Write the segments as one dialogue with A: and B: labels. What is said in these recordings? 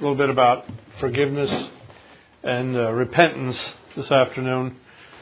A: little bit about forgiveness and repentance this afternoon.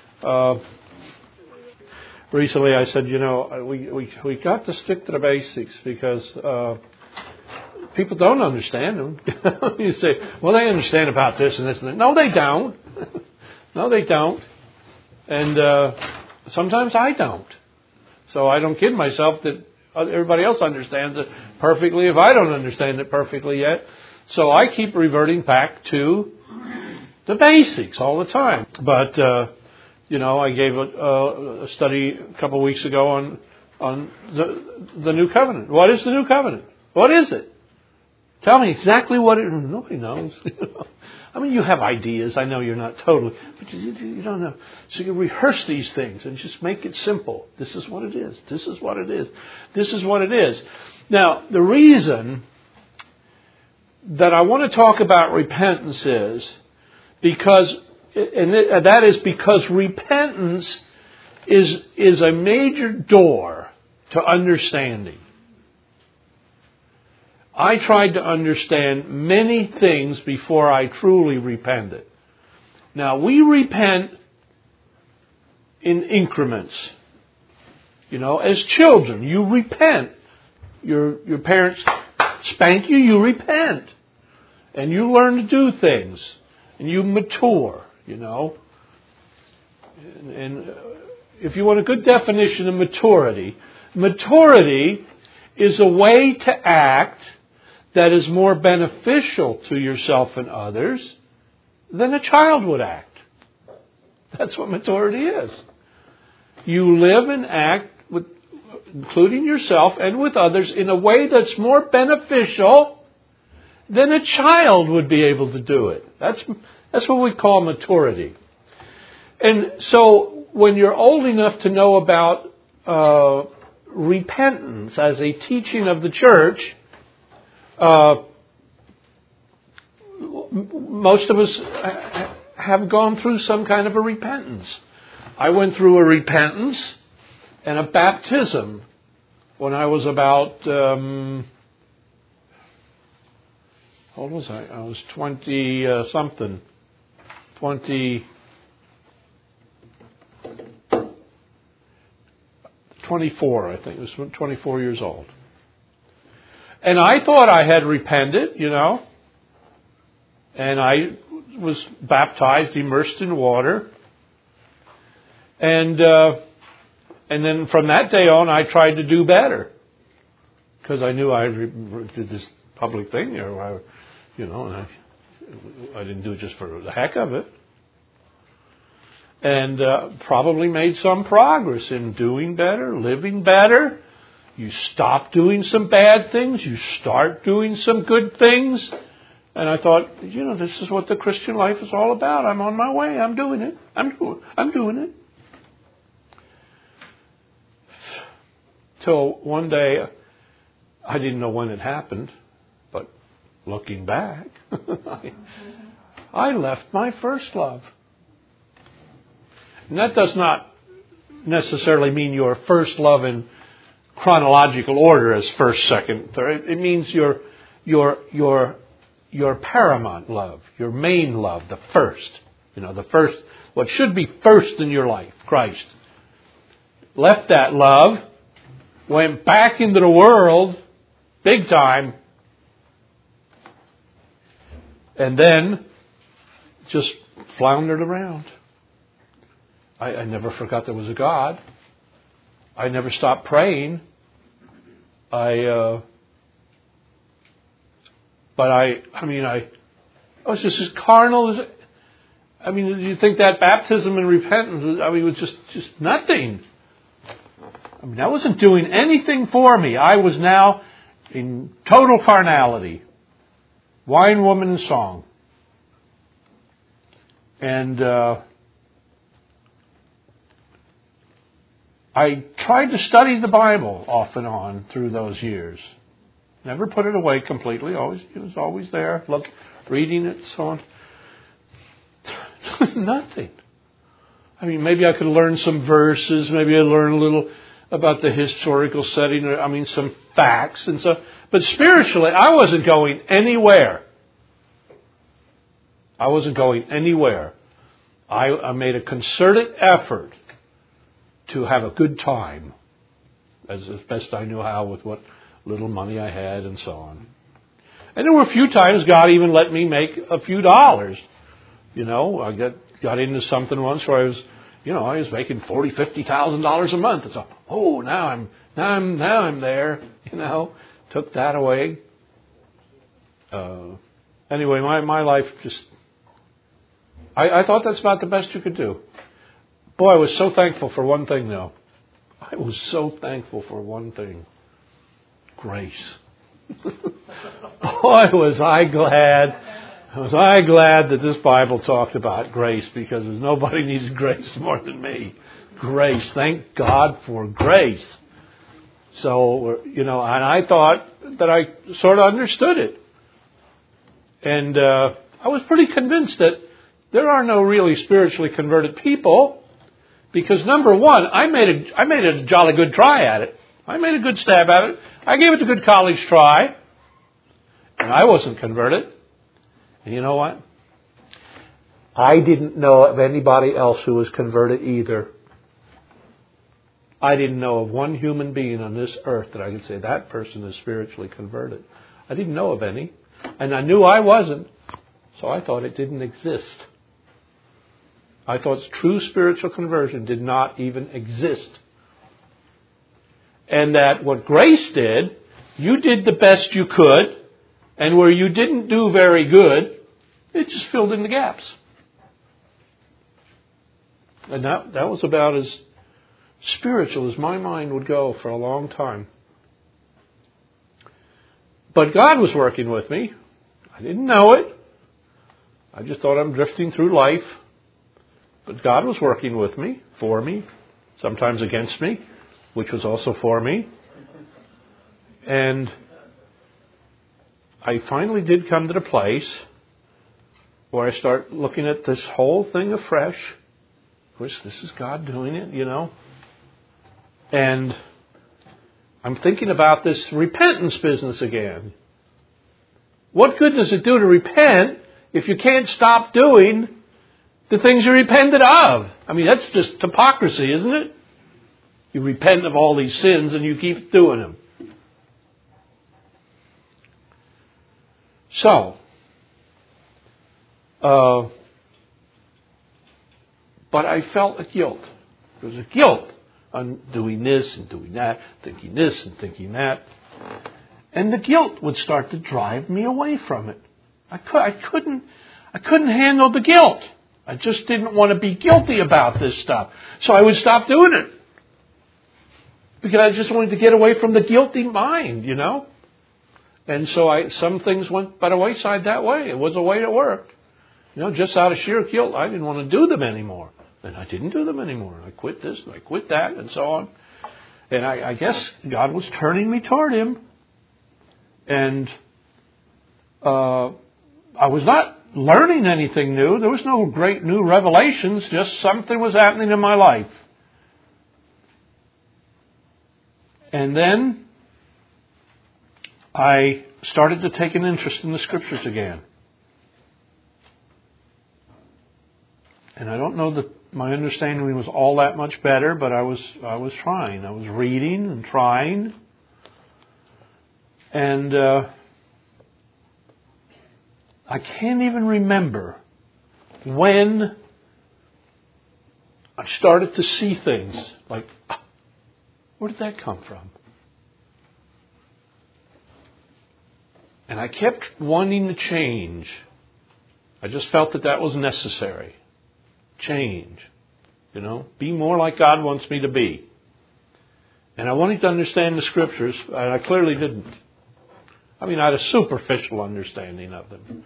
A: Recently I said, we got to stick to the basics because people don't understand them. You say, well, they understand about this and this and that. No, they don't. No, they don't. And sometimes I don't. So I don't kid myself that everybody else understands it perfectly if I don't understand it perfectly yet. So I keep reverting back to the basics all the time. But, I gave a study a couple of weeks ago on the New Covenant. What is the New Covenant? What is it? Tell me exactly what it is. Nobody knows. I mean, you have ideas. I know you're not totally, but you don't know. So you rehearse these things and just make it simple. This is what it is. This is what it is. This is what it is. Now, the reason that I want to talk about repentance is because repentance is a major door to understanding. I tried to understand many things before I truly repented. Now, we repent in increments. As children, you repent. Your parents spank you, you repent. And you learn to do things. And you mature, And if you want a good definition of maturity is a way to act that is more beneficial to yourself and others than a child would act. That's what maturity is. You live and act, including yourself and with others, in a way that's more beneficial than a child would be able to do it. That's what we call maturity. And so when you're old enough to know about repentance as a teaching of the church, most of us have gone through some kind of a repentance. I went through a repentance and a baptism when I was about, how old was I? I was 20-something. 24, I think. I was 24 years old. And I thought I had repented, and I was baptized, immersed in water. And then from that day on, I tried to do better. Because I knew I did this public thing, and I didn't do it just for the heck of it. And probably made some progress in doing better, living better. You stop doing some bad things. You start doing some good things. And I thought, this is what the Christian life is all about. I'm on my way. I'm doing it. I'm doing it. Till one day, I didn't know when it happened, but looking back, I left my first love. And that does not necessarily mean your first love in chronological order as first, second, third. It means your paramount love, your main love, the first. The first, what should be first in your life, Christ. Left that love, went back into the world, big time, and then just floundered around. I never forgot there was a God. I never stopped praying. I was just as carnal as. You think that baptism and repentance? It was just nothing. That wasn't doing anything for me. I was now in total carnality, wine, woman, and song, and. I tried to study the Bible off and on through those years. Never put it away completely. It was always there. Reading it, so on. Nothing. Maybe I could learn some verses. Maybe I'd learn a little about the historical setting. Some facts and so. But spiritually, I wasn't going anywhere. I wasn't going anywhere. I made a concerted effort to have a good time, as best I knew how with what little money I had and so on. And there were a few times God even let me make a few dollars. You know, I got into something once where I was making $40,000, $50,000 a month. And so, now I'm there. You know, took that away. Anyway, my life just. I thought that's about the best you could do. Boy, I was so thankful for one thing, though. I was so thankful for one thing. Grace. Boy, was I glad. Was I glad that this Bible talked about grace, because nobody needs grace more than me. Grace. Thank God for grace. So, and I thought that I sort of understood it. And I was pretty convinced that there are no really spiritually converted people, because number one, I made a jolly good try at it. I made a good stab at it. I gave it a good college try, and I wasn't converted. And you know what? I didn't know of anybody else who was converted either. I didn't know of one human being on this earth that I could say that person is spiritually converted. I didn't know of any, and I knew I wasn't, so I thought it didn't exist. I thought true spiritual conversion did not even exist. And that what grace did, you did the best you could, and where you didn't do very good, it just filled in the gaps. And that was about as spiritual as my mind would go for a long time. But God was working with me. I didn't know it. I just thought I'm drifting through life. But God was working with me, for me, sometimes against me, which was also for me. And I finally did come to the place where I start looking at this whole thing afresh. Of course, this is God doing it, And I'm thinking about this repentance business again. What good does it do to repent if you can't stop doing the things you repented of? I mean, that's just hypocrisy, isn't it? You repent of all these sins and you keep doing them. So, but I felt a guilt. There was a guilt on doing this and doing that, thinking this and thinking that. And the guilt would start to drive me away from it. I couldn't handle the guilt. I just didn't want to be guilty about this stuff. So I would stop doing it. Because I just wanted to get away from the guilty mind, And so some things went by the wayside that way. It was a way that worked. Just out of sheer guilt, I didn't want to do them anymore. And I didn't do them anymore. I quit this and I quit that and so on. And I guess God was turning me toward Him. And I was not learning anything new. There was no great new revelations. Just something was happening in my life. And then I started to take an interest in the Scriptures again. And I don't know that my understanding was all that much better, but I was trying. I was reading and trying. And I can't even remember when I started to see things like, where did that come from? And I kept wanting to change. I just felt that was necessary. Change. Be more like God wants me to be. And I wanted to understand the Scriptures, and I clearly didn't. I mean, I had a superficial understanding of them.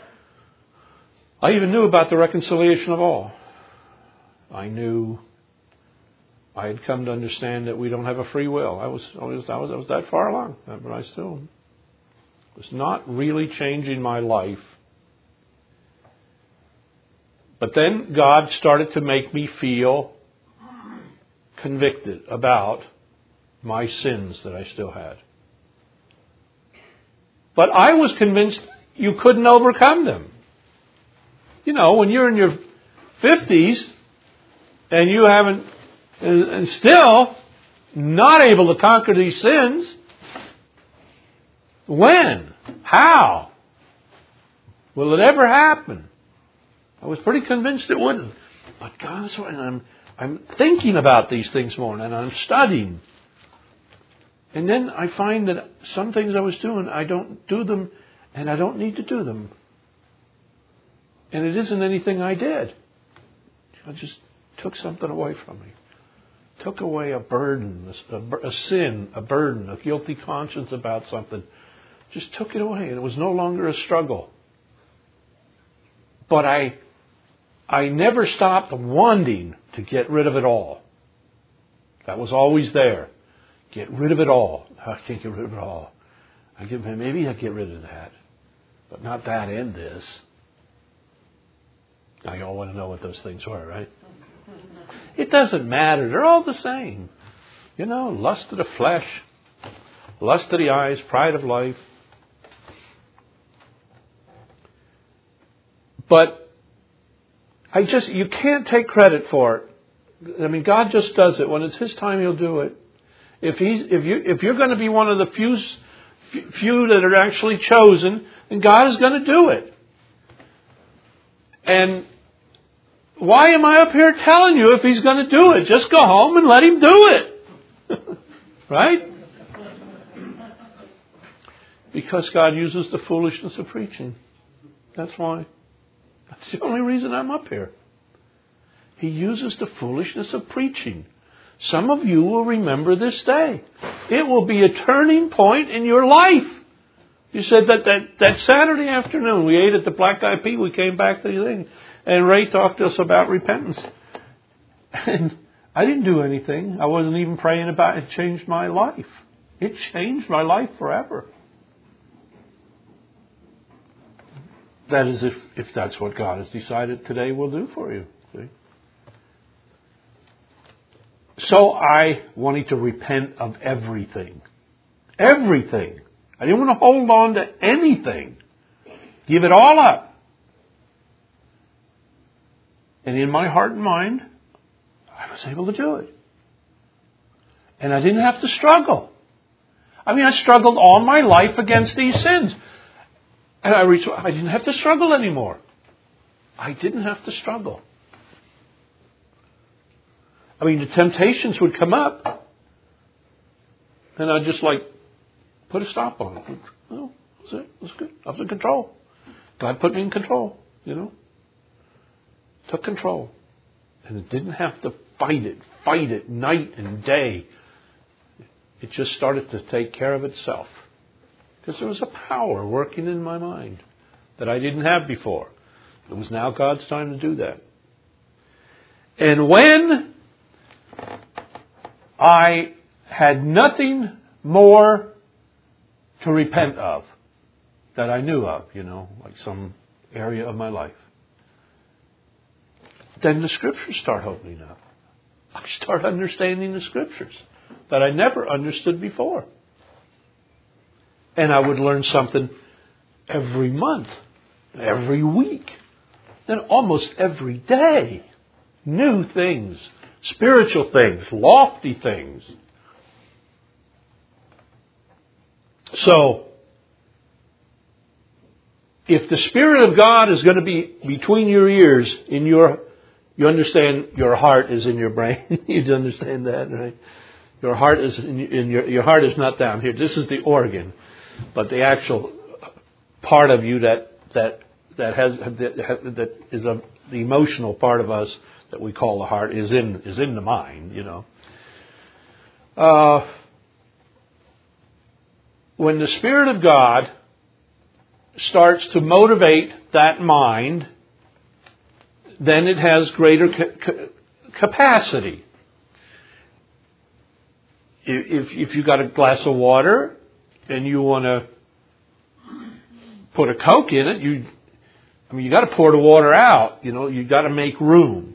A: I even knew about the reconciliation of all. I knew I had come to understand that we don't have a free will. I was that far along, but I still was not really changing my life. But then God started to make me feel convicted about my sins that I still had. But I was convinced you couldn't overcome them. when you're in your 50s and you haven't, and still not able to conquer these sins, when? How? Will it ever happen? I was pretty convinced it wouldn't. But God's word, and I'm thinking about these things more, and I'm studying. And then I find that some things I was doing, I don't do them, and I don't need to do them. And it isn't anything I did. I just took something away from me. Took away a burden, a sin, a burden, a guilty conscience about something. Just took it away, and it was no longer a struggle. But I never stopped wanting to get rid of it all. That was always there. Get rid of it all. I can't get rid of it all. Maybe I'll get rid of that. But not that and this. Now you all want to know what those things were, right? It doesn't matter. They're all the same. Lust of the flesh, lust of the eyes, pride of life. But you can't take credit for it. God just does it. When it's His time, He'll do it. If you're going to be one of the few that are actually chosen, then God is going to do it. And why am I up here telling you if He's going to do it? Just go home and let Him do it. Right? Because God uses the foolishness of preaching. That's why. That's the only reason I'm up here. He uses the foolishness of preaching. Some of you will remember this day. It will be a turning point in your life. You said that Saturday afternoon we ate at the Black Eyed Pea. We came back to the thing, and Ray talked to us about repentance. And I didn't do anything. I wasn't even praying about it. It changed my life. It changed my life forever. That is if that's what God has decided today will do for you. See? So I wanted to repent of everything. Everything. I didn't want to hold on to anything. Give it all up. And in my heart and mind, I was able to do it. And I didn't have to struggle. I struggled all my life against these sins. And I didn't have to struggle anymore. I didn't have to struggle. The temptations would come up, and I'd just put a stop on it. Oh, that's it. That's good. I was in control. God put me in control, Took control. And it didn't have to fight it night and day. It just started to take care of itself. Because there was a power working in my mind that I didn't have before. It was now God's time to do that. And when I had nothing more to repent of that I knew of, some area of my life, then the Scriptures start opening up. I start understanding the Scriptures that I never understood before. And I would learn something every month, every week, and almost every day. New things, spiritual things, lofty things. So, if the Spirit of God is going to be between your ears, you understand your heart is in your brain. You understand that, right? Your heart is your heart is not down here. This is the organ. But the actual part of you that is the emotional part of us that we call the heart is in the mind, When the Spirit of God starts to motivate that mind, then it has greater capacity. If you got a glass of water and you want to put a Coke in it, you got to pour the water out. You got to make room.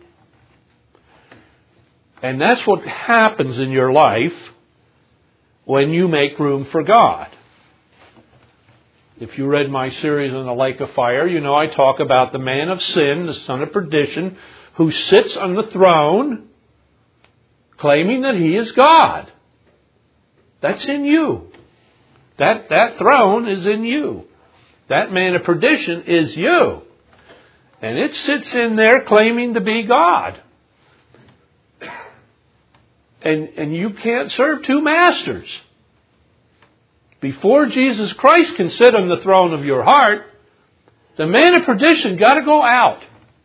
A: And that's what happens in your life when you make room for God. If you read my series on the lake of fire, you know I talk about the man of sin, the son of perdition, who sits on the throne claiming that he is God. That's in you. That throne is in you. That man of perdition is you. And it sits in there claiming to be God. And you can't serve two masters. Before Jesus Christ can sit on the throne of your heart, the man of perdition got to go out.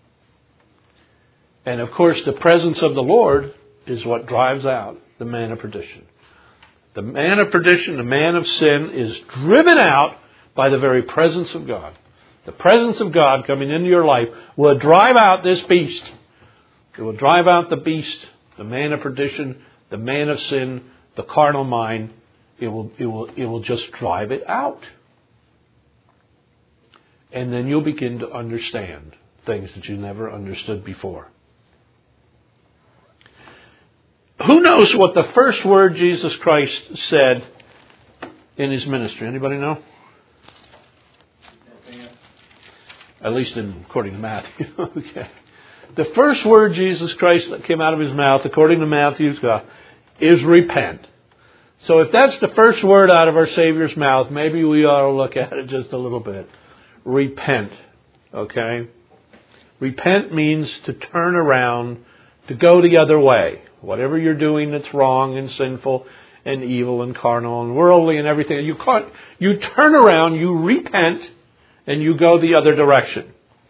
A: And of course, the presence of the Lord is what drives out the man of perdition. The man of perdition, the man of sin, is driven out by the very presence of God. The presence of God coming into your life will drive out this beast. It will drive out the beast, the man of perdition, the man of sin, the carnal mind. It will just drive it out. And then you'll begin to understand things that you never understood before. Who knows what the first word Jesus Christ said in his ministry? Anybody know? At least according to Matthew. Okay. The first word Jesus Christ that came out of his mouth, according to Matthew's God, is repent. So if that's the first word out of our Savior's mouth, maybe we ought to look at it just a little bit. Repent. Okay? Repent means to turn around, to go the other way. Whatever you're doing that's wrong and sinful and evil and carnal and worldly and everything, you turn around, you repent, and you go the other direction.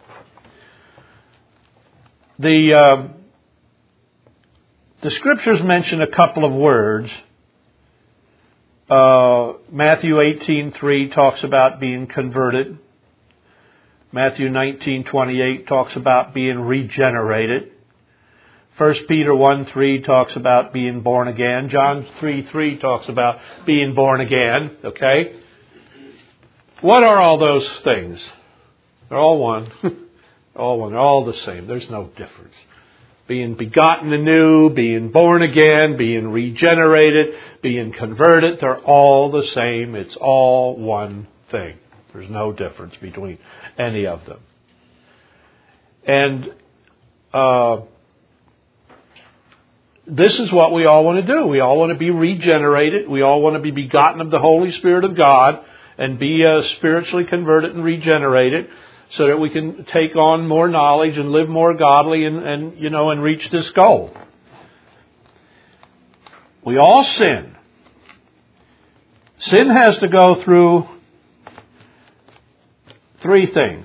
A: The Scriptures mention a couple of words. Matthew 18:3 talks about being converted. Matthew 19:28 talks about being regenerated. 1 Peter 1:3 talks about being born again. John 3:3 talks about being born again. Okay? What are all those things? They're all one. All one. They're all the same. There's no difference. Being begotten anew, being born again, being regenerated, being converted, they're all the same. It's all one thing. There's no difference between any of them. And this is what we all want to do. We all want to be regenerated. We all want to be begotten of the Holy Spirit of God and be spiritually converted and regenerated, so that we can take on more knowledge and live more godly and reach this goal. We all sin. Sin has to go through three things: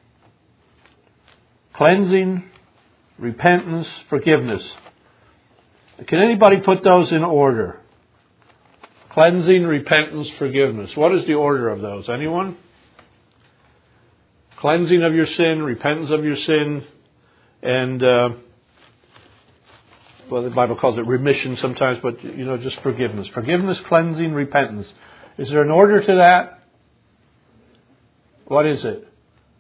A: cleansing, repentance, forgiveness. Can anybody put those in order? Cleansing, repentance, forgiveness. What is the order of those? Anyone? Cleansing of your sin, repentance of your sin, and the Bible calls it remission sometimes, but just forgiveness. Forgiveness, cleansing, repentance. Is there an order to that? What is it?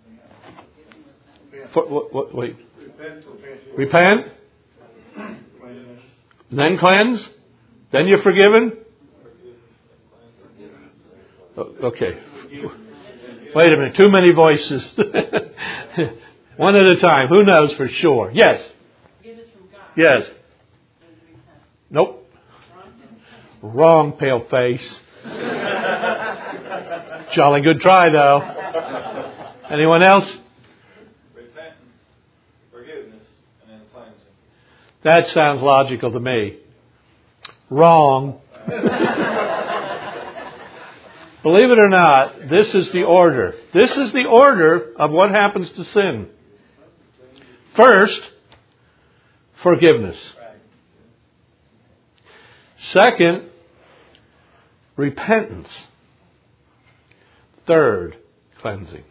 A: Wait. Repent. Then cleanse. Then you're forgiven. Okay. Wait a minute, too many voices. One at a time. Who knows for sure? Yes.
B: Forgiveness from God.
A: Yes. Nope. Wrong, pale face. Jolly good try, though. Anyone else?
C: Repentance, forgiveness, and then cleansing.
A: That sounds logical to me. Wrong. Believe it or not, this is the order. This is the order of what happens to sin. First, forgiveness. Second, repentance. Third, cleansing.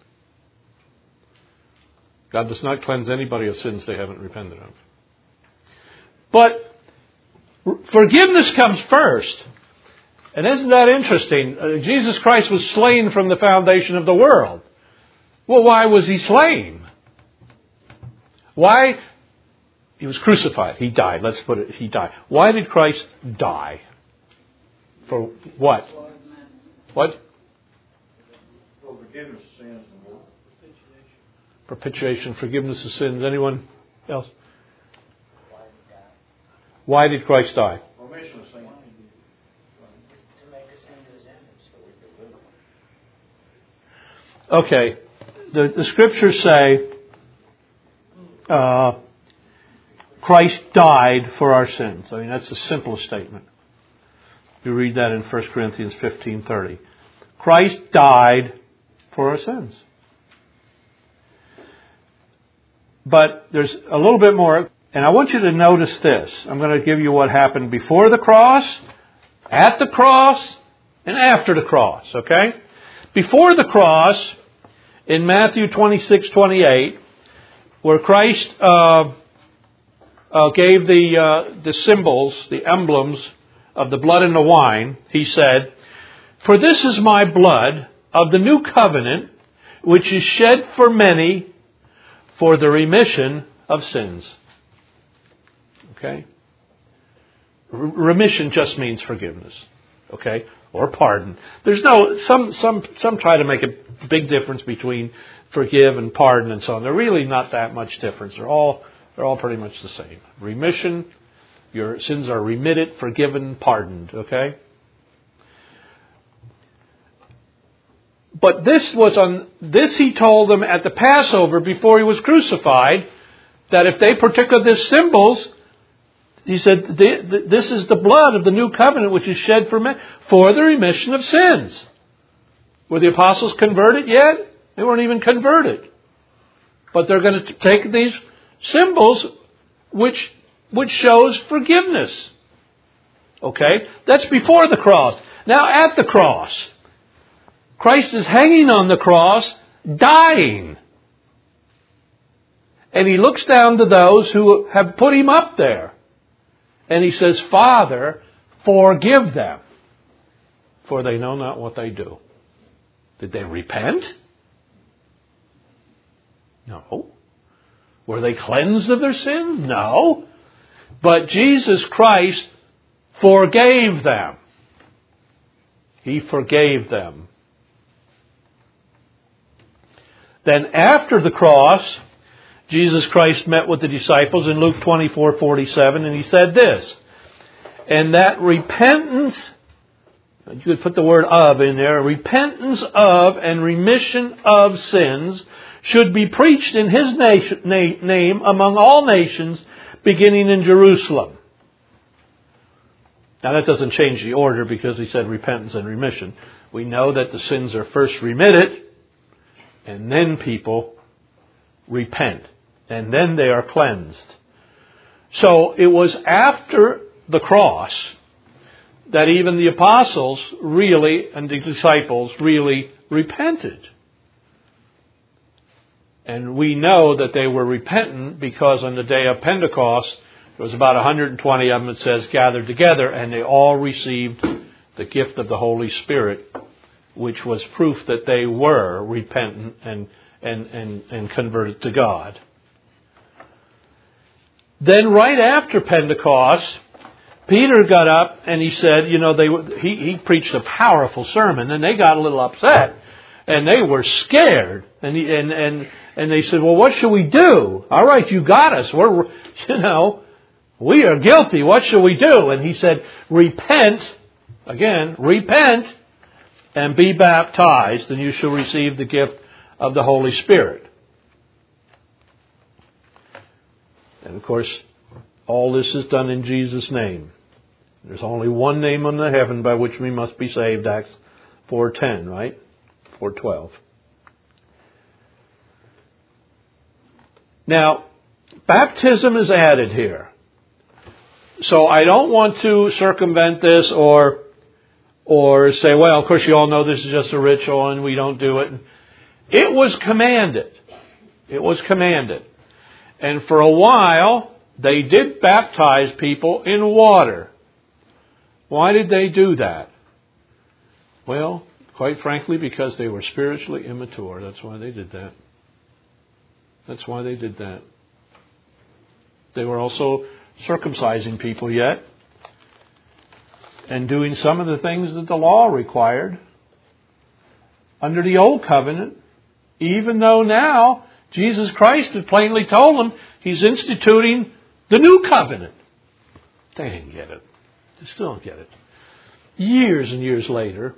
A: God does not cleanse anybody of sins they haven't repented of. But forgiveness comes first. And isn't that interesting? Jesus Christ was slain from the foundation of the world. Well, why was he slain? Why? He was crucified. He died. Let's put it, he died. Why did Christ die? For what? What?
C: For forgiveness of sins and more.
A: Propitiation, forgiveness of sins. Anyone else? Why did Christ die?
C: Remission of sins.
B: To make us into His image so we could live.
A: Okay. The scriptures say Christ died for our sins. I mean, that's the simplest statement. You read that in 1 Corinthians 15:30. Christ died for our sins. But there's a little bit more, and I want you to notice this. I'm going to give you what happened before the cross, at the cross, and after the cross, okay? Before the cross, in Matthew 26:28, where Christ gave the symbols, the emblems of the blood and the wine, He said, "For this is my blood of the new covenant, which is shed for many for the remission of sins." Okay? Remission just means forgiveness. Okay? Or pardon. There's some try to make a big difference between forgive and pardon and so on. They're really not that much difference. They're all pretty much the same. Remission, your sins are remitted, forgiven, pardoned. Okay? But this He told them at the Passover before He was crucified, that if they partook of His symbols, He said, this is the blood of the new covenant which is shed for the remission of sins. Were the apostles converted yet? They weren't even converted. But they're going to take these symbols which shows forgiveness. Okay? That's before the cross. Now at the cross, Christ is hanging on the cross, dying. And He looks down to those who have put Him up there. And He says, "Father, forgive them, for they know not what they do." Did they repent? No. Were they cleansed of their sins? No. But Jesus Christ forgave them. He forgave them. Then after the cross, Jesus Christ met with the disciples in Luke 24:47, and He said this, "And that repentance," you could put the word "of" in there, "repentance of and remission of sins should be preached in His name among all nations, beginning in Jerusalem." Now that doesn't change the order because He said repentance and remission. We know that the sins are first remitted, and then people repent. And then they are cleansed. So it was after the cross that even the apostles really, and the disciples really repented. And we know that they were repentant because on the day of Pentecost, there was about 120 of them, it says, gathered together, and they all received the gift of the Holy Spirit, which was proof that they were repentant and converted to God. Then right after Pentecost, Peter got up and he said, he preached a powerful sermon, and they got a little upset and they were scared. And they said, "Well, what should we do? All right, you got us. We are guilty. What shall we do?" And he said, repent, and be baptized, and you shall receive the gift of the Holy Spirit. And of course, all this is done in Jesus' name. There's only one name under heaven by which we must be saved, Acts 4:10, right? 4:12. Now, baptism is added here. So I don't want to circumvent this or say, well, of course you all know this is just a ritual and we don't do it. It was commanded. It was commanded. And for a while, they did baptize people in water. Why did they do that? Well, quite frankly, because they were spiritually immature. That's why they did that. That's why they did that. They were also circumcising people yet, and doing some of the things that the law required. under the old covenant, even though now Jesus Christ had plainly told them He's instituting the new covenant. They didn't get it. They still don't get it. Years and years later,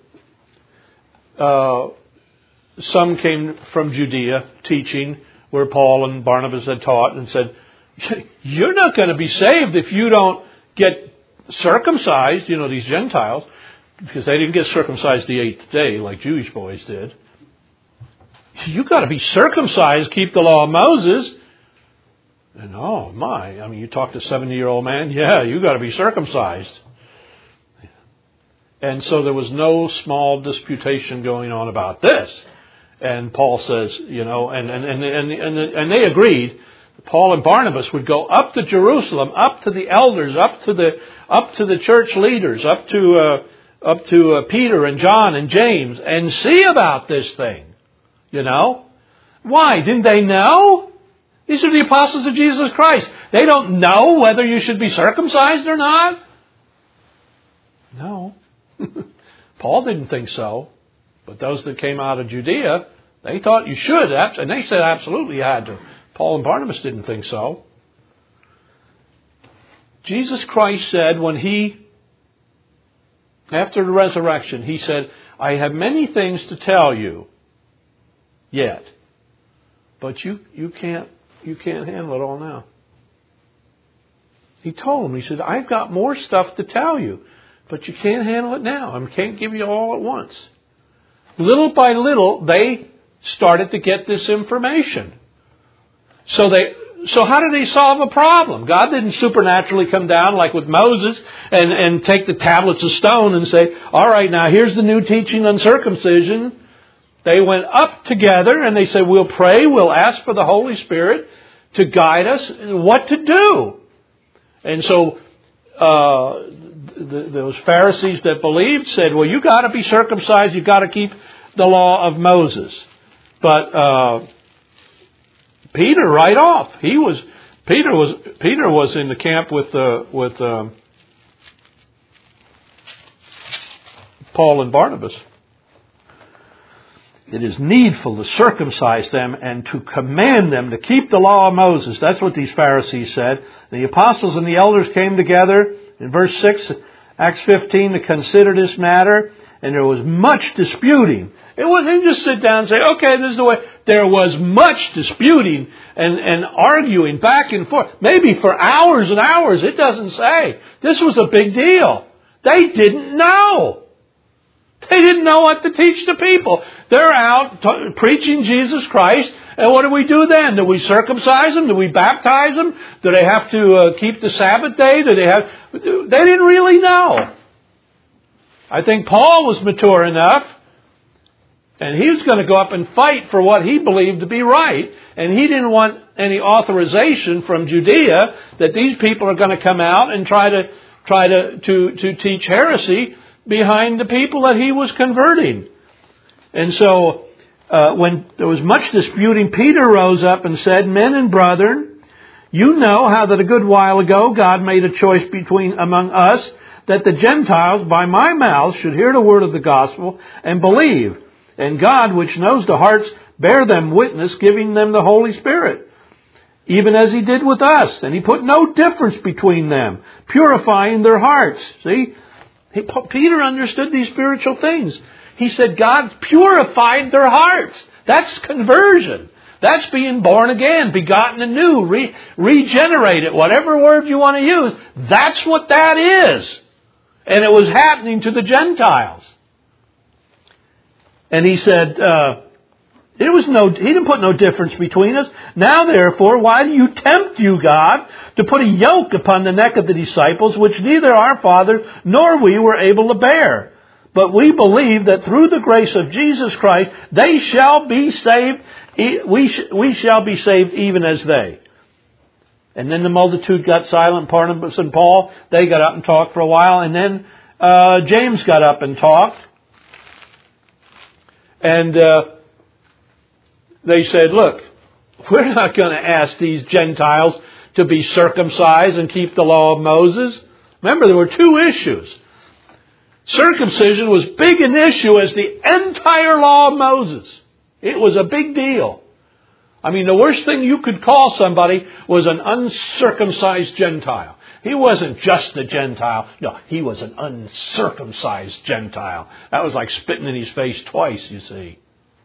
A: some came from Judea teaching where Paul and Barnabas had taught and said, you're not going to be saved if you don't get circumcised, these Gentiles, because they didn't get circumcised the 8th day like Jewish boys did. You've got to be circumcised, keep the law of Moses. And you talk to a 70-year-old man, you got to be circumcised. And so there was no small disputation going on about this. And Paul says, and they agreed. Paul and Barnabas would go up to Jerusalem, up to the elders, up to the church leaders, up to Peter and John and James, and see about this thing. Why? Didn't they know? These are the apostles of Jesus Christ. They don't know whether you should be circumcised or not? No. Paul didn't think so. But those that came out of Judea, they thought you should. And they said absolutely you had to. Paul and Barnabas didn't think so. Jesus Christ said after the resurrection, He said, I have many things to tell you yet. But you can't handle it all now. He told them, He said, I've got more stuff to tell you, but you can't handle it now. I can't give you all at once. Little by little, they started to get this information. So how did they solve a problem? God didn't supernaturally come down like with Moses and take the tablets of stone and say, all right, now here's the new teaching on circumcision. They went up together and they said, we'll pray, we'll ask for the Holy Spirit to guide us what to do. And so those Pharisees that believed said, well, you got to be circumcised, you got to keep the law of Moses. But Peter, right off, Peter was in the camp with Paul and Barnabas. It is needful to circumcise them and to command them to keep the law of Moses. That's what these Pharisees said. The apostles and the elders came together in verse 6, Acts 15, to consider this matter. And there was much disputing. It wasn't just sit down and say, okay, this is the way. There was much disputing and arguing back and forth. Maybe for hours and hours. It doesn't say. This was a big deal. They didn't know. They didn't know what to teach the people. They're out preaching Jesus Christ. And what do we do then? Do we circumcise them? Do we baptize them? Do they have to keep the Sabbath day? They didn't really know. I think Paul was mature enough. And he was going to go up and fight for what he believed to be right. And he didn't want any authorization from Judea that these people are going to come out and try to teach heresy behind the people that he was converting. And so when there was much disputing, Peter rose up and said, men and brethren, you know how that a good while ago God made a choice among us that the Gentiles by my mouth should hear the word of the gospel and believe. And God, which knows the hearts, bear them witness, giving them the Holy Spirit, even as He did with us. And He put no difference between them, purifying their hearts. See? Peter understood these spiritual things. He said God purified their hearts. That's conversion. That's being born again, begotten anew, regenerated, whatever word you want to use. That's what that is. And it was happening to the Gentiles. And he said, he didn't put no difference between us. Now therefore, why do you tempt you, God, to put a yoke upon the neck of the disciples, which neither our father nor we were able to bear? But we believe that through the grace of Jesus Christ, they shall be saved. We shall be saved even as they. And then the multitude got silent. Barnabas and Paul, they got up and talked for a while. And then James got up and talked. And they said, look, we're not going to ask these Gentiles to be circumcised and keep the law of Moses. Remember, there were two issues. Circumcision was big an issue as the entire law of Moses. It was a big deal. I mean, the worst thing you could call somebody was an uncircumcised Gentile. He wasn't just a Gentile. No, he was an uncircumcised Gentile. That was like spitting in his face twice, you see.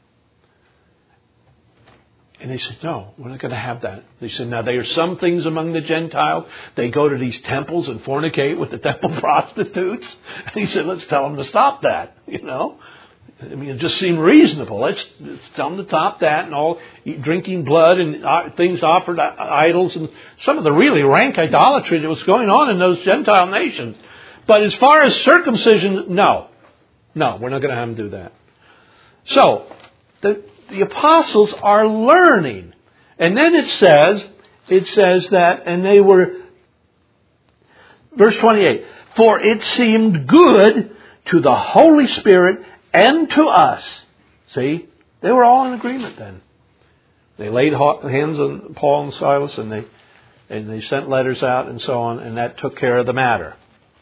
A: And they said, no, we're not going to have that. They said, now there are some things among the Gentiles. They go to these temples and fornicate with the temple prostitutes. And he said, let's tell them to stop that, you know. I mean, it just seemed reasonable. Let's tell them to stop that and all drinking blood and things offered to idols and some of the really rank idolatry that was going on in those Gentile nations. But as far as circumcision, no, we're not going to have them do that. So the apostles are learning, and then it says that, and they were, verse 28. For it seemed good to the Holy Spirit and to us. See, they were all in agreement then. They laid hands on Paul and Silas, and they sent letters out and so on, and that took care of the matter.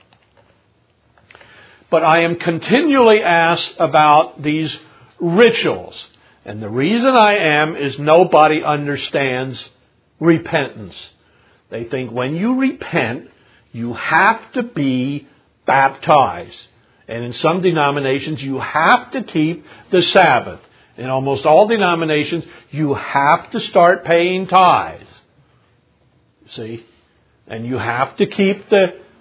A: But I am continually asked about these rituals. And the reason I am is nobody understands repentance. They think when you repent, you have to be baptized. And in some denominations, you have to keep the Sabbath. In almost all denominations, you have to start paying tithes. See? And you have to keep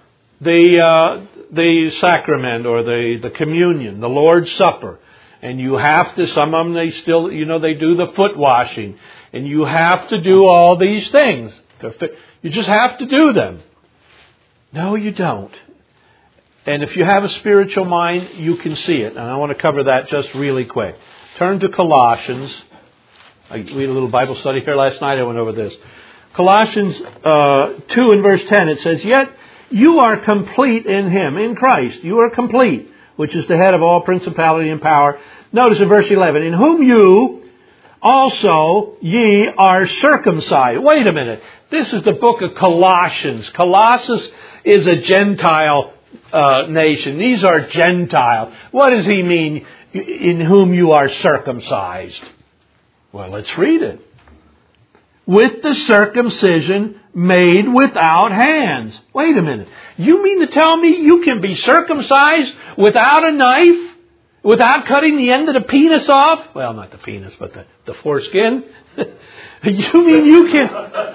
A: the sacrament or the communion, the Lord's Supper. And you have to, some of them, they still, they do the foot washing. And you have to do all these things. You just have to do them. No, you don't. And if you have a spiritual mind, you can see it. And I want to cover that just really quick. Turn to Colossians. We had a little Bible study here last night. I went over this. Colossians 2 and verse 10. It says, yet you are complete in Him, in Christ. You are complete, which is the head of all principality and power. Notice in verse 11, in whom you also ye are circumcised. Wait a minute. This is the book of Colossians. Colossus is a Gentile nation. These are Gentiles. What does he mean, in whom you are circumcised? Well, let's read it. With the circumcision made without hands. Wait a minute. You mean to tell me you can be circumcised without a knife? Without cutting the end of the penis off? Well, not the penis, but the foreskin. You mean you can...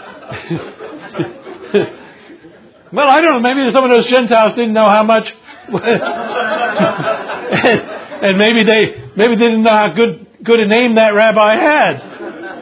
A: Well, I don't know. Maybe some of those Gentiles didn't know how much... and maybe they didn't know how good a name that rabbi had.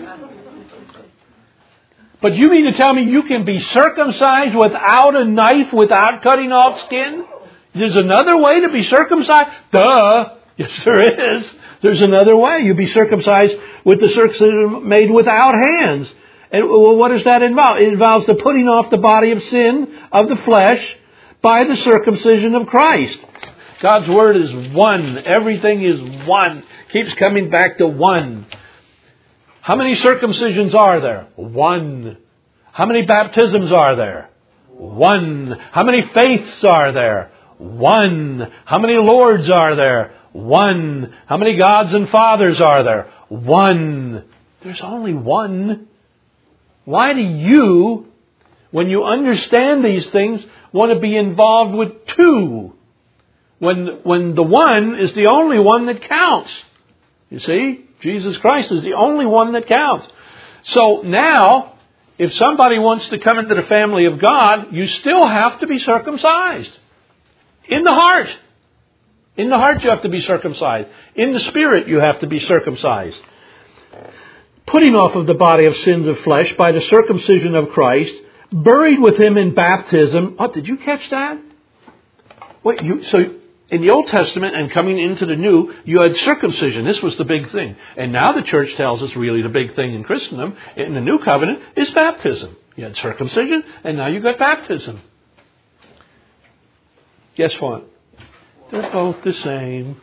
A: But you mean to tell me you can be circumcised without a knife, without cutting off skin? There's another way to be circumcised? Duh! Yes, there is. There's another way. You be circumcised with the circumcision made without hands. And what does that involve? It involves the putting off the body of sin, of the flesh, by the circumcision of Christ. God's Word is one. Everything is one. Keeps coming back to one. How many circumcisions are there? One. How many baptisms are there? One. How many faiths are there? One. How many Lords are there? One. How many gods and fathers are there? One. There's only one. Why do you, when you understand these things, want to be involved with two? When the one is the only one that counts. You see? Jesus Christ is the only one that counts. So now, if somebody wants to come into the family of God, you still have to be circumcised. In the heart. In the heart you have to be circumcised. In the spirit you have to be circumcised. Putting off of the body of sins of flesh by the circumcision of Christ, buried with Him in baptism. Oh, did you catch that? Wait, so in the Old Testament and coming into the New, you had circumcision. This was the big thing. And now the church tells us really the big thing in Christendom, in the New Covenant, is baptism. You had circumcision, and now you've got baptism. Guess what? They're both the same.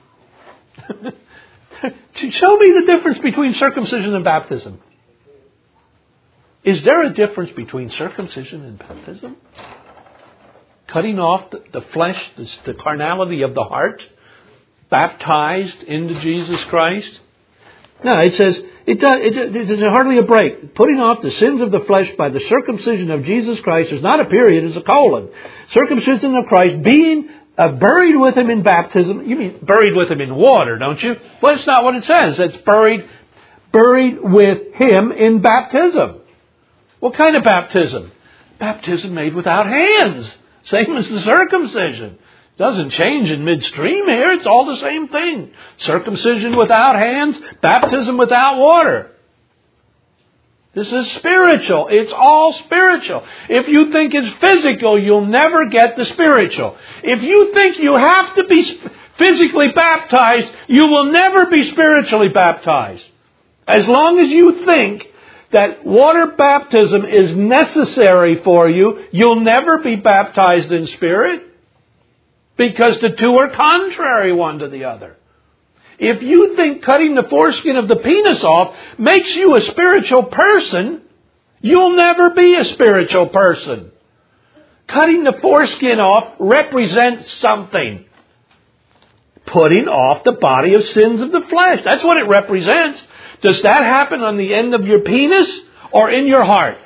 A: Show me the difference between circumcision and baptism. Is there a difference between circumcision and baptism? cutting off the flesh, the carnality of the heart, baptized into Jesus Christ? No, it says, it's hardly a break. Putting off the sins of the flesh by the circumcision of Jesus Christ is not a period, it's a colon. Circumcision of Christ, being buried with Him in baptism. You mean buried with Him in water, don't you? Well, that's not what it says. It's buried with Him in baptism. What kind of baptism? Baptism made without hands. Same as the circumcision. Doesn't change in midstream here. It's all the same thing. Circumcision without hands, baptism without water. This is spiritual. It's all spiritual. If you think it's physical, you'll never get the spiritual. If you think you have to be physically baptized, you will never be spiritually baptized. As long as you think that water baptism is necessary for you, you'll never be baptized in spirit. Because the two are contrary one to the other. If you think cutting the foreskin of the penis off makes you a spiritual person, you'll never be a spiritual person. Cutting the foreskin off represents something. Putting off the body of sins of the flesh. That's what it represents. Does that happen on the end of your penis or in your heart?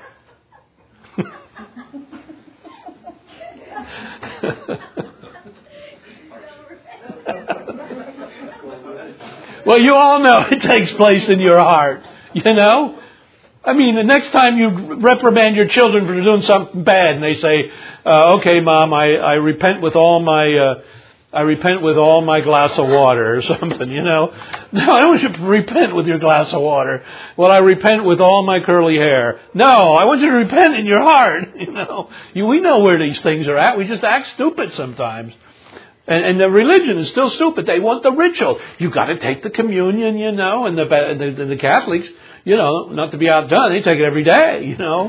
A: Well, you all know it takes place in your heart, you know? I mean, the next time you reprimand your children for doing something bad and they say, okay, Mom, I repent with all my glass of water or something, you know? No, I don't want you to repent with your glass of water. Well, I repent with all my curly hair. No, I want you to repent in your heart, you know? We know where these things are at. We just act stupid sometimes. And the religion is still stupid. They want the ritual. You've got to take the communion, you know, and the Catholics, you know, not to be outdone, they take it every day, you know.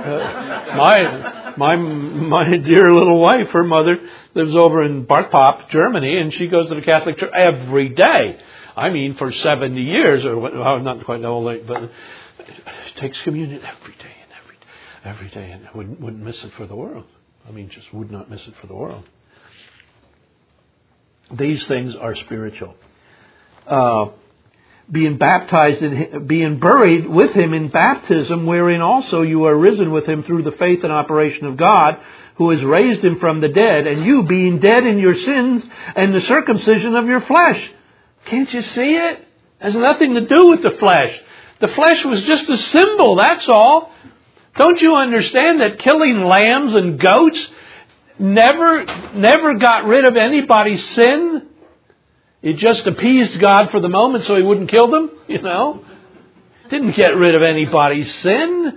A: My dear little wife, her mother lives over in Barthpop, Germany, and she goes to the Catholic Church every day. I mean, for 70 years, or I'm not quite old, but takes communion every day, and wouldn't miss it for the world. I mean, just would not miss it for the world. These things are spiritual. Being baptized, being buried with Him in baptism, wherein also you are risen with Him through the faith and operation of God, who has raised Him from the dead, and you being dead in your sins and the circumcision of your flesh. Can't you see it? It has nothing to do with the flesh. The flesh was just a symbol, that's all. Don't you understand that killing lambs and goats never got rid of anybody's sin? It just appeased God for the moment so He wouldn't kill them, you know. Didn't get rid of anybody's sin.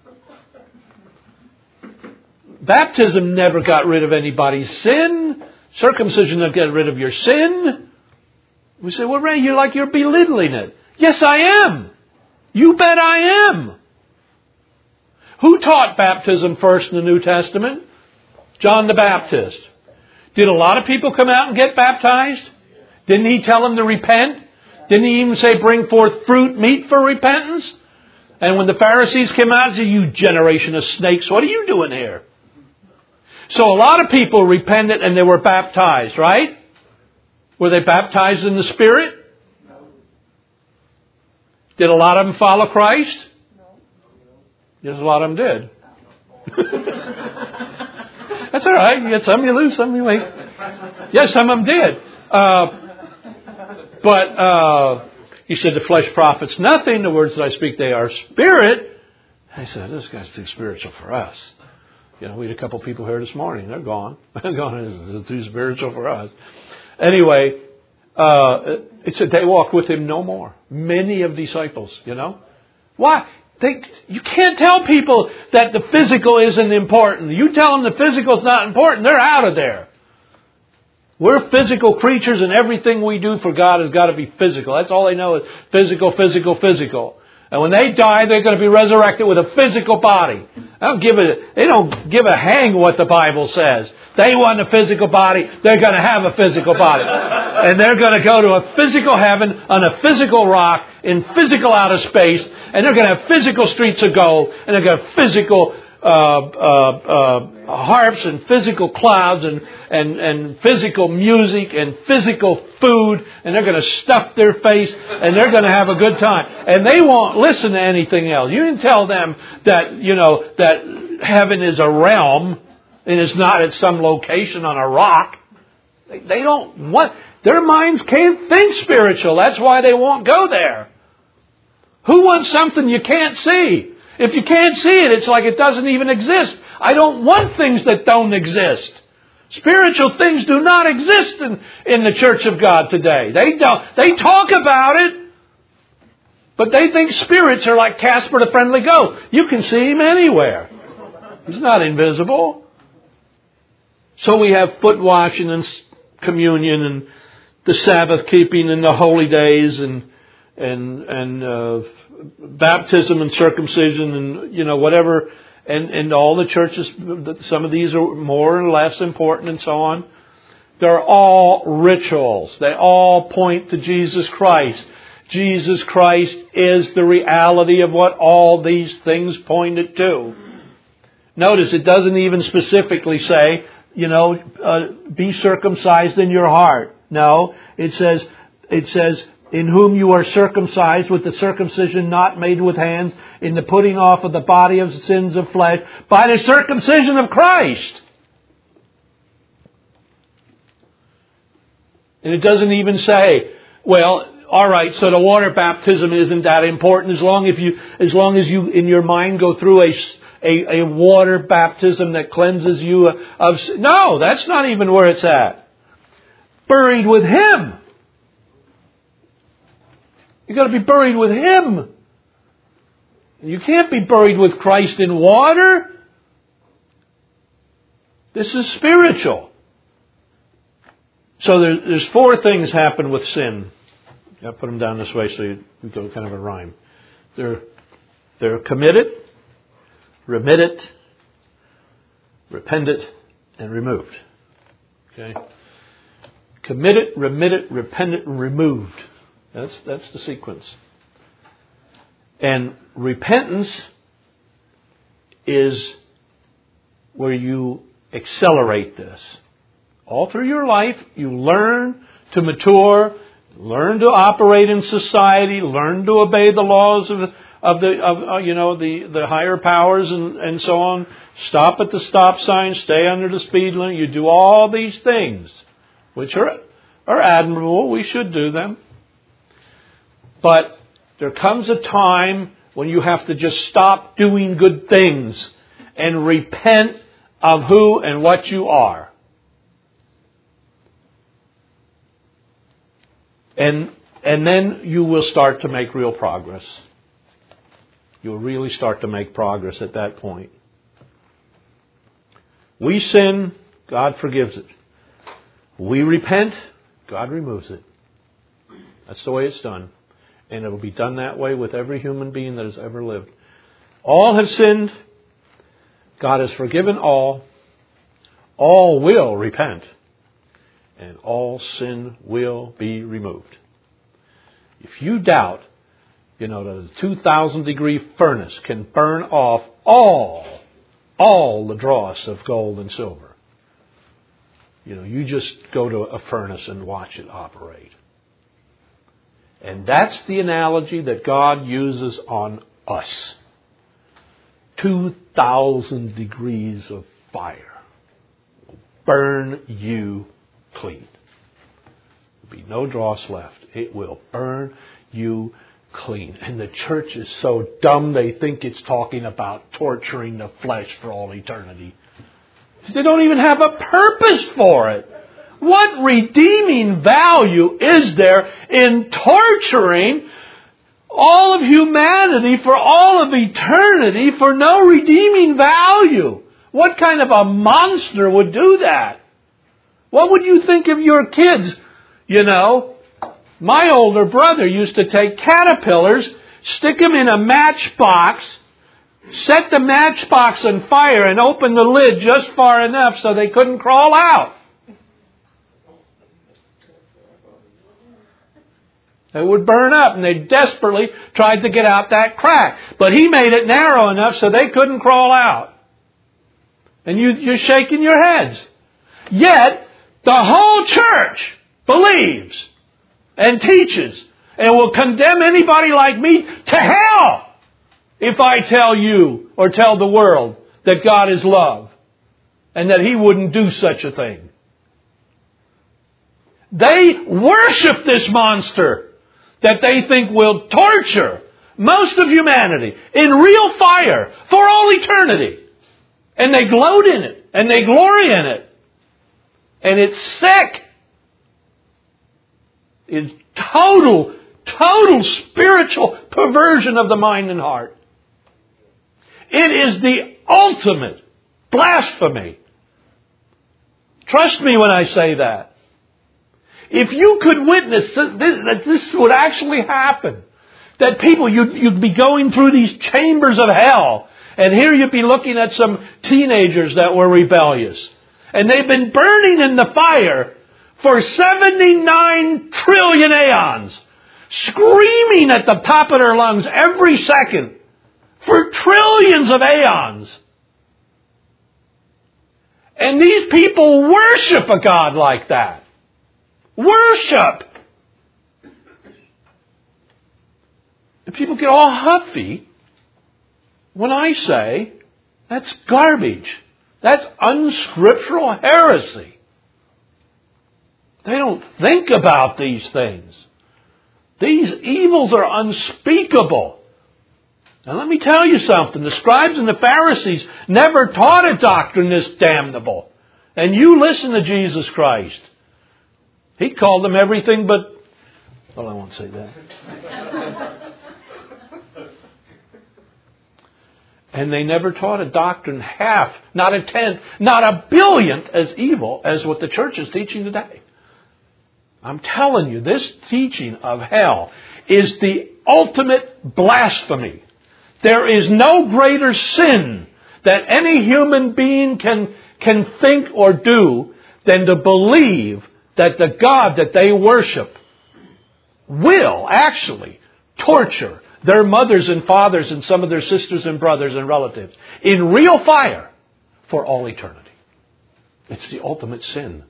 A: Baptism never got rid of anybody's sin. Circumcision never got rid of your sin. We say, well, Ray, you're belittling it. Yes, I am. You bet I am. Who taught baptism first in the New Testament? John the Baptist. Did a lot of people come out and get baptized? Didn't he tell them to repent? Didn't he even say bring forth fruit meet for repentance? And when the Pharisees came out and said, you generation of snakes, what are you doing here? So a lot of people repented and they were baptized, right? Were they baptized in the Spirit?
B: No.
A: Did a lot of them follow Christ? No. Yes, a lot of them did. That's all right. You get some, you lose some, you wait. Yes, some of them did. But he said, the flesh profits nothing. The words that I speak, they are spirit. I said, this guy's too spiritual for us. You know, we had a couple people here this morning. They're gone. They're gone. This is too spiritual for us. Anyway, it said they walked with Him no more. Many of disciples, you know. Why? You can't tell people that the physical isn't important. You tell them the physical is not important, they're out of there. We're physical creatures and everything we do for God has got to be physical. That's all they know is physical, physical, physical. And when they die, they're going to be resurrected with a physical body. They don't give a hang what the Bible says. They want a physical body. They're going to have a physical body. And they're going to go to a physical heaven on a physical rock in physical outer space. And they're going to have physical streets of gold. And they're going to have physical harps and physical clouds and physical music and physical food, and they're going to stuff their face and they're going to have a good time. And they won't listen to anything else. You can tell them that, that heaven is a realm and it's not at some location on a rock. They don't want, their minds can't think spiritual. That's why they won't go there. Who wants something you can't see? If you can't see it, it's like it doesn't even exist. I don't want things that don't exist. Spiritual things do not exist in the Church of God today. They don't. They talk about it, but they think spirits are like Casper the Friendly Ghost. You can see him anywhere. He's not invisible. So we have foot washing and communion and the Sabbath keeping and the holy days and baptism and circumcision and whatever, and all the churches. Some of these are more or less important and so on. They're all rituals. They all point to Jesus Christ. Jesus Christ is the reality of what all these things pointed to. Notice it doesn't even specifically say, be circumcised in your heart. No, it says, in whom you are circumcised with the circumcision not made with hands, in the putting off of the body of the sins of flesh, by the circumcision of Christ. And it doesn't even say, well, all right, so the water baptism isn't that important as long as you in your mind go through a water baptism that cleanses you of sin. No, that's not even where it's at. Buried with Him. You've got to be buried with Him. You can't be buried with Christ in water. This is spiritual. So there's four things happen with sin. I'll put them down this way so you go kind of a rhyme. They're committed, remitted, repented, and removed. Okay? Committed, remitted, repented, and removed. That's the sequence. And repentance is where you accelerate this. All through your life, you learn to mature, learn to operate in society, learn to obey the laws of the higher powers and so on. Stop at the stop sign, stay under the speed limit. You do all these things, which are admirable. We should do them. But there comes a time when you have to just stop doing good things and repent of who and what you are. And then you will start to make real progress. You'll really start to make progress at that point. We sin, God forgives it. We repent, God removes it. That's the way it's done. And it will be done that way with every human being that has ever lived. All have sinned. God has forgiven all. All will repent. And all sin will be removed. If you doubt, that a 2,000 degree furnace can burn off all the dross of gold and silver. You just go to a furnace and watch it operate. And that's the analogy that God uses on us. 2,000 degrees of fire will burn you clean. There'll be no dross left. It will burn you clean. And the church is so dumb they think it's talking about torturing the flesh for all eternity. They don't even have a purpose for it. What redeeming value is there in torturing all of humanity for all of eternity for no redeeming value? What kind of a monster would do that? What would you think of your kids? My older brother used to take caterpillars, stick them in a matchbox, set the matchbox on fire and open the lid just far enough so they couldn't crawl out. They would burn up, and they desperately tried to get out that crack. But he made it narrow enough so they couldn't crawl out. And you're shaking your heads. Yet, the whole church believes and teaches and will condemn anybody like me to hell if I tell you or tell the world that God is love and that He wouldn't do such a thing. They worship this monster that they think will torture most of humanity in real fire for all eternity. And they gloat in it. And they glory in it. And it's sick. It's total spiritual perversion of the mind and heart. It is the ultimate blasphemy. Trust me when I say that. If you could witness that this would actually happen, that people, you'd be going through these chambers of hell, and here you'd be looking at some teenagers that were rebellious. And they've been burning in the fire for 79 trillion aeons, screaming at the top of their lungs every second for trillions of aeons. And these people worship a God like that. Worship! And people get all huffy when I say that's garbage. That's unscriptural heresy. They don't think about these things. These evils are unspeakable. Now let me tell you something. The scribes and the Pharisees never taught a doctrine this damnable. And you listen to Jesus Christ. He called them everything but... Well, I won't say that. And they never taught a doctrine half, not a tenth, not a billionth as evil as what the church is teaching today. I'm telling you, this teaching of hell is the ultimate blasphemy. There is no greater sin that any human being can think or do than to believe that the God that they worship will actually torture their mothers and fathers and some of their sisters and brothers and relatives in real fire for all eternity. It's the ultimate sin.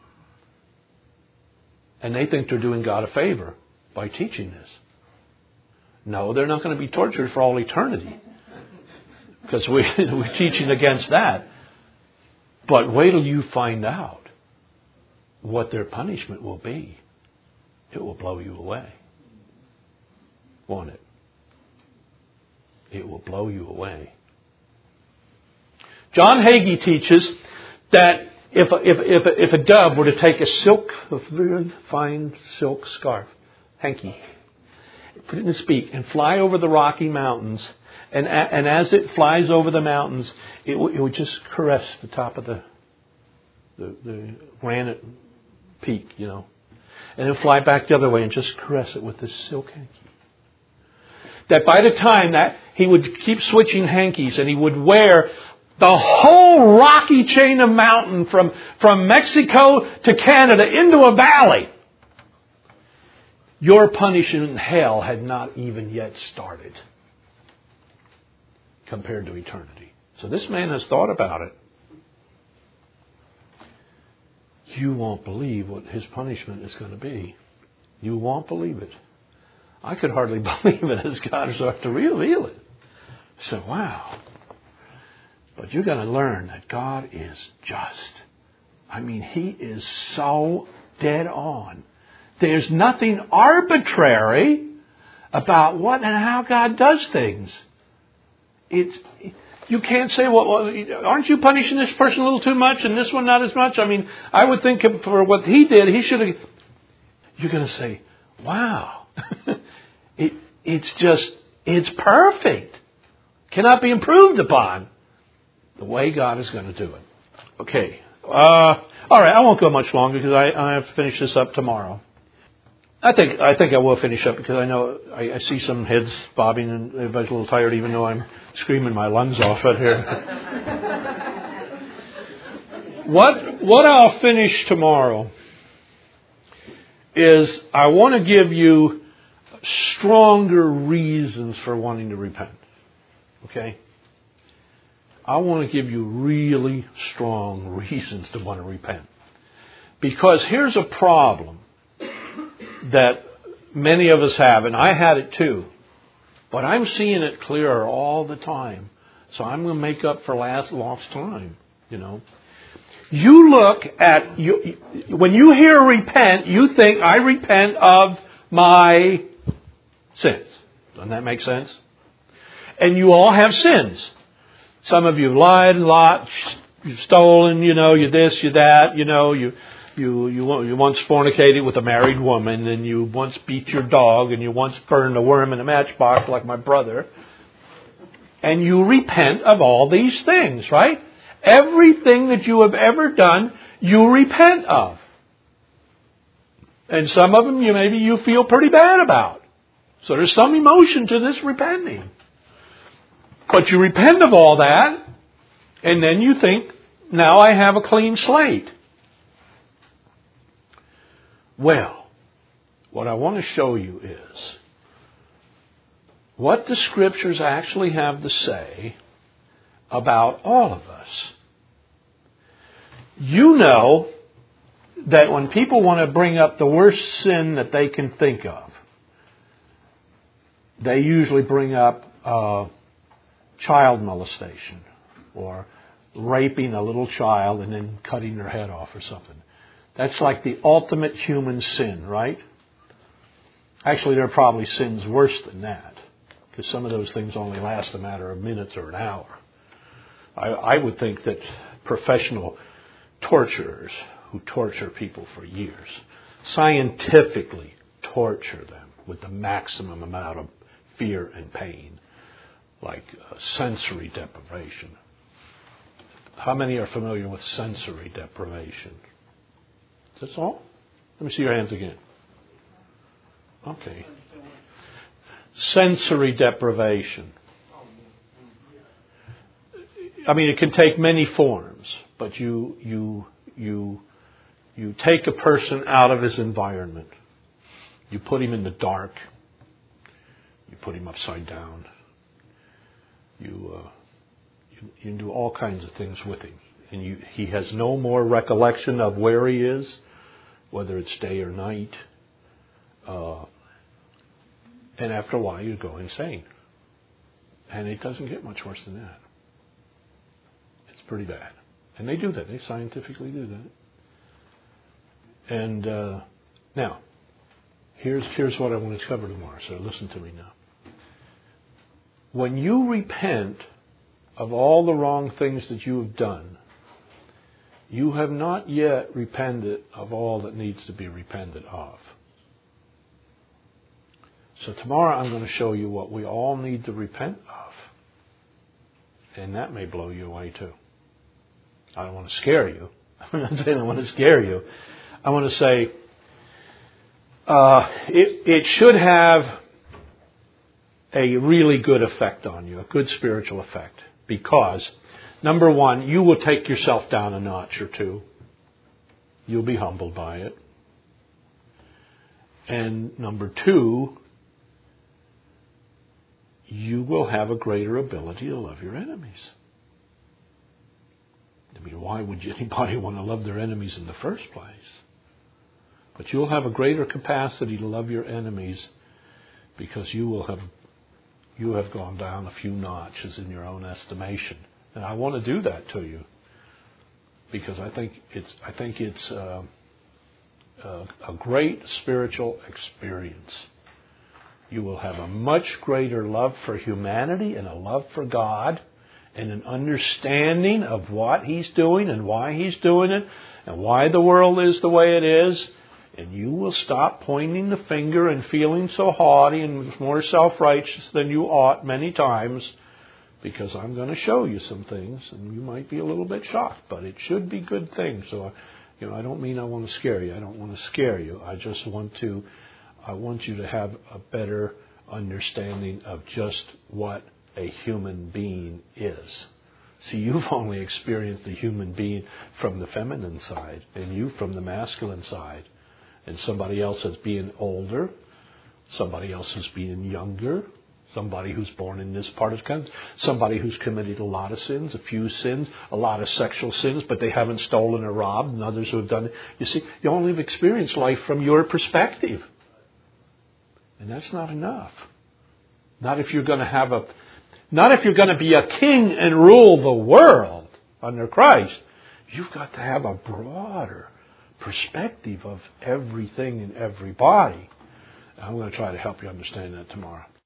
A: And they think they're doing God a favor by teaching this. No, they're not going to be tortured for all eternity, because we're teaching against that. But wait till you find out what their punishment will be. It will blow you away. Won't it? It will blow you away. John Hagee teaches that if a dove were to take a very fine silk scarf, hanky, put it in its beak and fly over the Rocky Mountains, and as it flies over the mountains, it would just caress the top of the granite peak, and then fly back the other way and just caress it with this silk hanky. That by the time that he would keep switching hankies and he would wear the whole rocky chain of mountain from Mexico to Canada into a valley, your punishment in hell had not even yet started compared to eternity. So this man has thought about it. You won't believe what his punishment is going to be. You won't believe it. I could hardly believe it as God started to reveal it. I said, wow. But you're going to learn that God is just. I mean, He is so dead on. There's nothing arbitrary about what and how God does things. You can't say, well, aren't you punishing this person a little too much and this one not as much? I mean, I would think for what he did, he should have... You're going to say, wow. It's perfect. Cannot be improved upon the way God is going to do it. Okay. All right. I won't go much longer because I have to finish this up tomorrow. I think I will finish up because I know I see some heads bobbing and everybody's a little tired even though I'm screaming my lungs off out here. What I'll finish tomorrow is I want to give you stronger reasons for wanting to repent. Okay? I want to give you really strong reasons to want to repent. Because here's a problem that many of us have, and I had it too. But I'm seeing it clearer all the time. So I'm going to make up for lost time, You look at, when you hear repent, you think, I repent of my sins. Doesn't that make sense? And you all have sins. Some of you lied a lot, you've stolen, you this, you that, you once fornicated with a married woman, and you once beat your dog, and you once burned a worm in a matchbox like my brother. And you repent of all these things, right? Everything that you have ever done, you repent of. And some of them maybe you feel pretty bad about. So there's some emotion to this repenting. But you repent of all that, and then you think, now I have a clean slate. Well, what I want to show you is what the Scriptures actually have to say about all of us. You know that when people want to bring up the worst sin that they can think of, they usually bring up child molestation or raping a little child and then cutting their head off or something. That's like the ultimate human sin, right? Actually, there are probably sins worse than that, because some of those things only last a matter of minutes or an hour. I would think that professional torturers who torture people for years, scientifically torture them with the maximum amount of fear and pain, like sensory deprivation. How many are familiar with sensory deprivation? That's all? Let me see your hands again. Okay. Sensory deprivation. I mean, it can take many forms, but you take a person out of his environment. You put him in the dark. You put him upside down. You do all kinds of things with him. And he has no more recollection of where he is, whether it's day or night. And after a while, you go insane. And it doesn't get much worse than that. It's pretty bad. And they do that. They scientifically do that. And now, here's what I want to cover tomorrow. So listen to me now. When you repent of all the wrong things that you have done, you have not yet repented of all that needs to be repented of. So tomorrow I'm going to show you what we all need to repent of. And that may blow you away too. I don't want to scare you. I'm not saying I want to scare you. I want to say it should have a really good effect on you, a good spiritual effect. Because, number one, you will take yourself down a notch or two. You'll be humbled by it. And number two, you will have a greater ability to love your enemies. I mean, why would anybody want to love their enemies in the first place? But you'll have a greater capacity to love your enemies because you have gone down a few notches in your own estimation. And I want to do that to you because I think it's a great spiritual experience. You will have a much greater love for humanity and a love for God and an understanding of what He's doing and why He's doing it and why the world is the way it is. And you will stop pointing the finger and feeling so haughty and more self-righteous than you ought many times, because I'm going to show you some things and you might be a little bit shocked, but it should be good things. So, I don't mean I want to scare you. I don't want to scare you. I just want you to have a better understanding of just what a human being is. See, you've only experienced the human being from the feminine side and you from the masculine side. And somebody else as being older, somebody else as being younger, Somebody who's born in this part of the country. Somebody who's committed a lot of sins, a few sins, a lot of sexual sins, but they haven't stolen or robbed, and others who have done it. You see, you only have experienced life from your perspective. And that's not enough. Not if you're going to be a king and rule the world under Christ. You've got to have a broader perspective of everything and everybody. I'm going to try to help you understand that tomorrow.